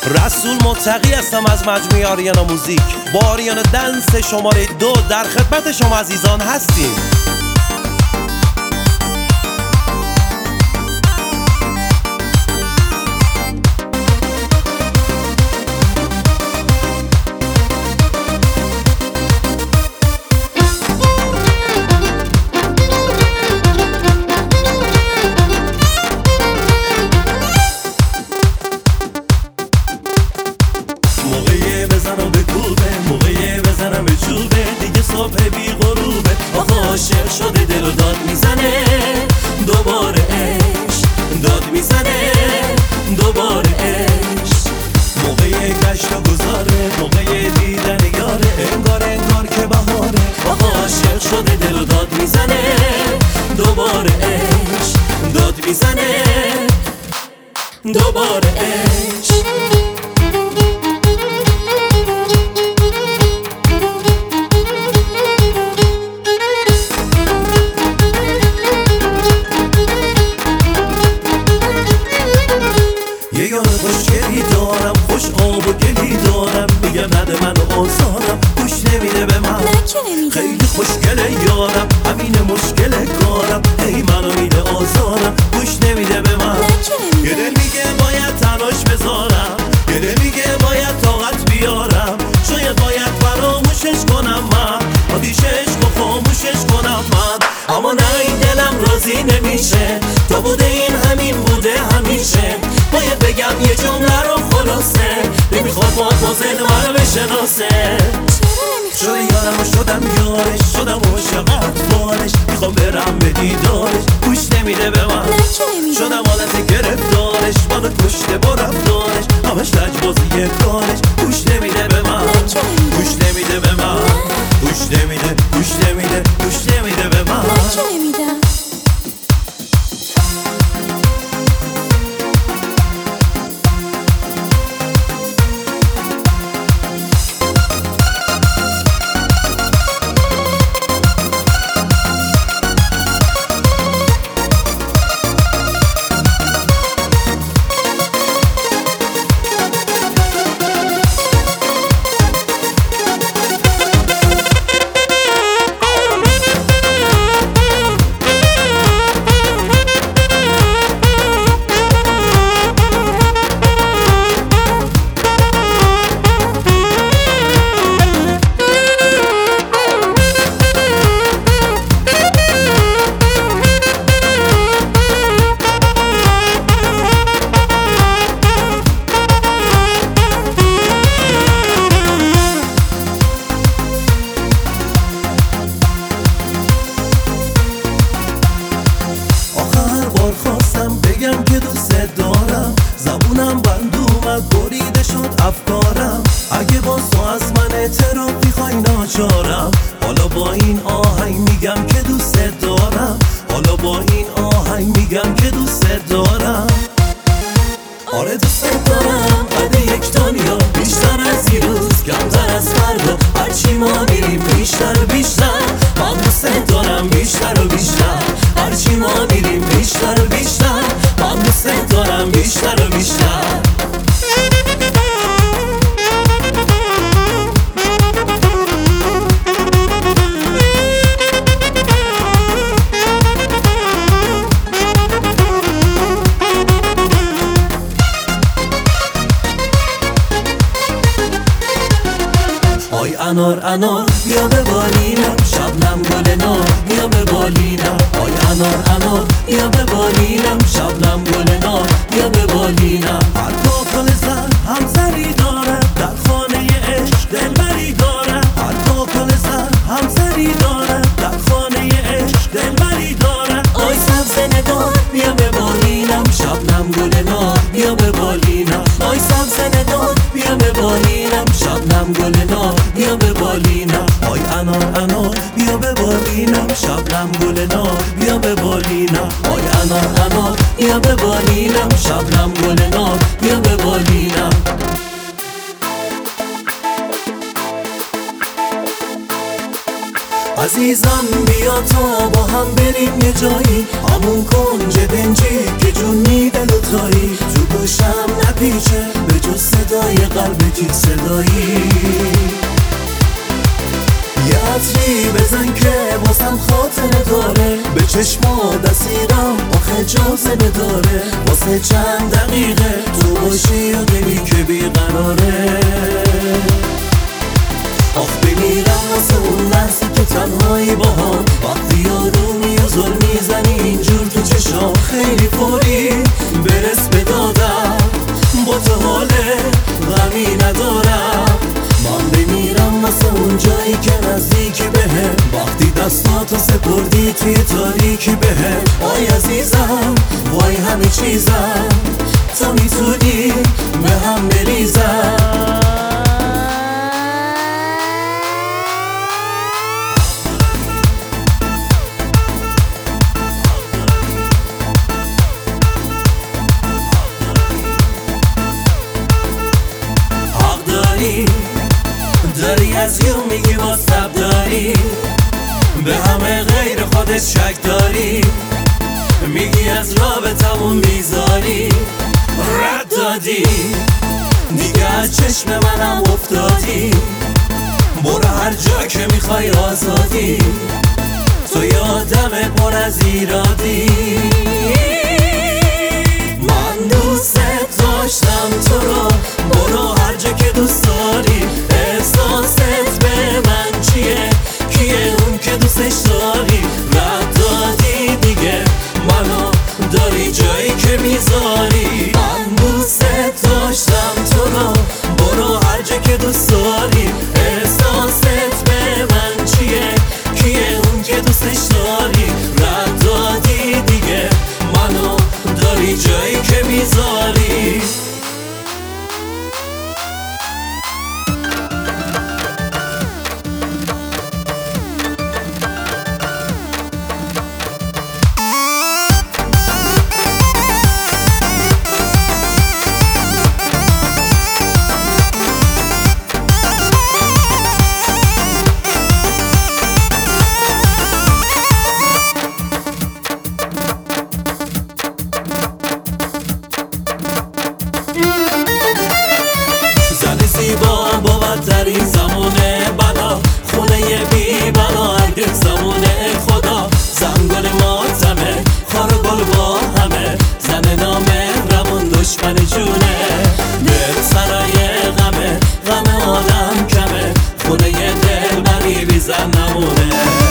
رسول متقی هستم از مجموعه آریانا موزیک. با آریانا دنس شماره 2 در خدمت شما عزیزان هستیم. صبح بی غروبه آقا عاشق شده دل و داد میزنه دوباره عشق داد میزنه دوباره عشق موقع گشت و گذاره موقع دیدن یاره انگار که بهاره آقا عاشق شده دل و داد میزنه دوباره عشق داد میزنه دوباره عشق یه یار خوشگلی دارم خوش آب و گلی دارم میگه نده منو آزارم گوش نمیده به من خیلی خوشگله یارم همین مشکل کارم هی منو میده آزارم گوش نمیده به من یه دل میگه باید تناش بذارم یه دل میگه باید طاقت بیارم شاید باید فراموشش کنم من آتیش عشق و خاموشش کنم من اما نه این دلم راضی نمیشه تو بوده این همین بوده همیشه باید بگم یه جمله رو خلاصه نمیخواد مادمازل منو بشناسه شده یارم و شدم یارش شدم عاشق اطفالش میخوام برم به دیدارش گوش نمیده به من شدم حالت گرفتارش منو کشته با رفتارش همش لجبازی کارش گوش نمیده به من گوش نمیده به من گوش نمیده گوش نمیده گوش نمیده به من بگم که دوست دارم زبونم بند اومد بریده شد افکارم اگه باز تو از من تراپی ناچارم حالا با این آهنگ میگم که دوست دارم حالا با این آهنگ میگم که دوست دارم آره دوست دارم قد یک دنیا بیشتر از این روز کمتر از فردا هرچی ما میریم بیشتر و بیشتر من دوست دارم بیشتر و بیشتر هرچی ما میریم بیشتر و بیشتر من دوست دارم بیشتر و بیشتر آی انار انار بیا به بالینم شبنم گل نار بیا به بالینم آی انار انار بیا به بالینم شبنم گل نار بیا به بالینم هر کاکل زن همسری داره در خانه عشق دلبری داره هر کاکل زن همسری داره در خانه عشق دلبری داره آی سبز نگار بیا به بالینم شبنم گل نار بیا به بالینم آی سبز نگار بیا به بالینم شبنم گل نار بیا به بالینم آی انار انار بیا به بالینم شبنم گل نار بیا به بالینم آی انار انار بیا به بالینم شبنم گل نار بیا به بالینم عزیزم بیا تا با هم بریم یه جایی همون کنج دنجی که جون میده لطایی تو گوشم نپیچه به جز صدا قلب کی صدایی یه عطری بزن که واسم خاطره داره به چشما دستیرم آخه جاذبه داره واسه چند دقیقه تو باشی و دلی که بیقراره آخ بمیرم واسه اون لحظه که تنهایی با هم وقتی یارومی و زل میزنی اینجور تو چشام خیلی فوری برس به دادم با تو حال غمی ندارم من بمیرم واسه اون جایی که نزدیکی بهم وقتی دستاتو سپردی توی تاریکی بهم آی عزیزم وای همه چیزم تو میتونی به هم بریزم داری از یون میگی باز تب داری به همه غیر خودت شک داری میگی از رابطمون بیزاری رد دادی دیگه از چشم منم افتادی برو هر جا که میخوای آزادی تو یه آدم پر از ایرادی من دوست داشتم تو رو برو هر جا که دوست داری احساست به من چیه کیه اون که دوستش داری رد دادی دیگه منو داری جایی که میذاری من دوست داشتم تو رو برو هر جا که دوست داری احساست به من چیه کیه اون که دوستش داری رد دادی دیگه منو داری جایی که میذاری با بدترین زمونه بلا خونه بی بلا اگه زمونه خدا زنگل ماتمه خار گل با همه زن نامه رمون دشمن جونه دل سرای غمه غم آدم کمه خونه دل بری بی زن نمونه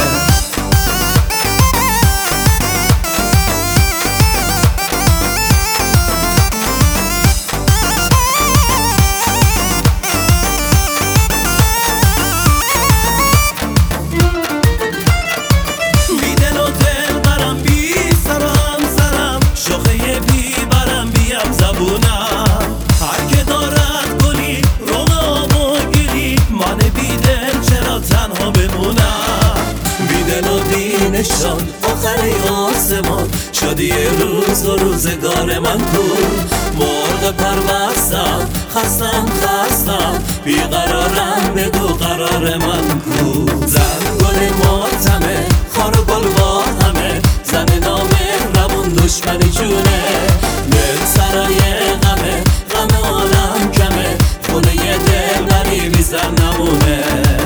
آخر آسمان شدی یه روز و روزگار من کن مرغ پروستم خستم بیقرارم بگو قرار من کو زن گل ماتمه خار و گل با همه زن نامه رمون دشمن جونه دل سرای غمه غم عالم کمه خونه یه دل بری بی زن نمونه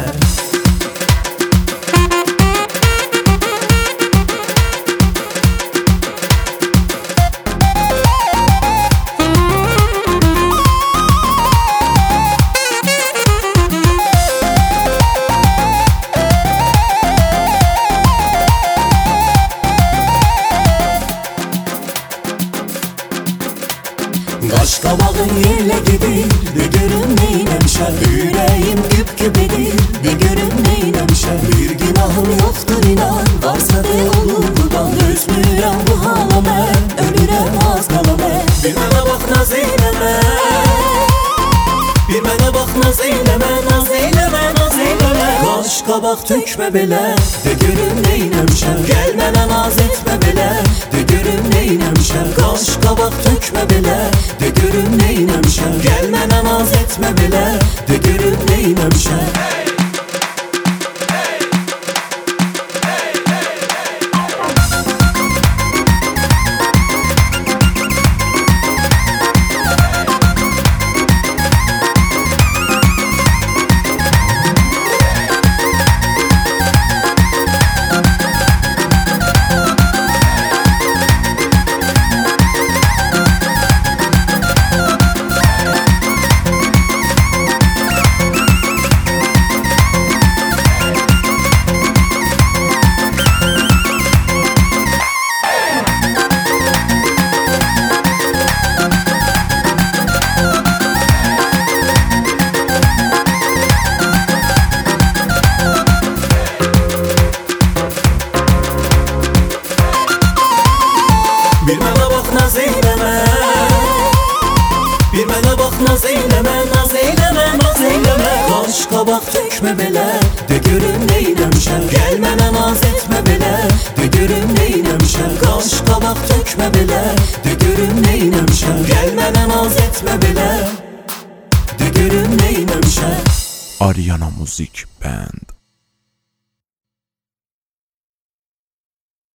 Başka bağın yerle gidir de görünmeynemişer Yüreğim güp gübedir de görünmeynemişer Bir günahım yoktur inan varsa de olur kurban Üzmürem bu halame ölürem az kalame Bir mənə bax naz eyləmə Bir mənə bax naz eyləmə Naz eyləmə, naz eyləmə Qaş qabaq tökmə belə de görünmeynemişer Gəl mənə naz etmə belə de görünmeynemişer Qaş qabaq tökmə belə de görünmeynemişer Gəl mənə naz etmə belə de görünmeynemişer naz eyləmə, naz eyləmə, naz eyləmə. Qaş qabaq tökmə belə, de görüm neyləmişəm. Gəl mənə naz etmə belə, de görüm neyləmişəm. Qaş qabaq tökmə belə, de görüm neyləmişəm. Gəl mənə naz etmə belə, de görüm neyləmişəm. Ariana Müzik Band.